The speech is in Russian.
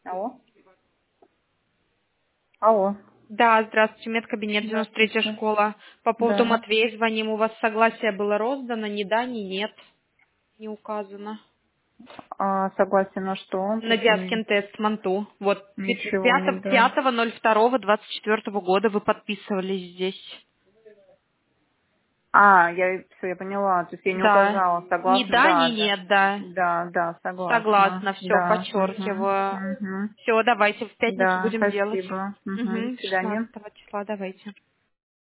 Алло? Алло. Да, здравствуйте, медкабинет, 93-я Здравствуйте. школа. По поводу Да. Матвея звоним. У вас согласие было роздано? Ни да, ни нет. Не указано. Согласен на что? На Диаскин тест Манту. Вот Ничего не да. 5.02.24 года вы подписывались здесь. Я поняла. То есть я не Да. указала. Ни Согласна? да, ни Да, да. нет, да. Да, согласна. Согласна, все, Да. подчеркиваю. Угу. Все, давайте в пятницу Да, будем делать. спасибо. До Угу, свидания. 16 числа давайте.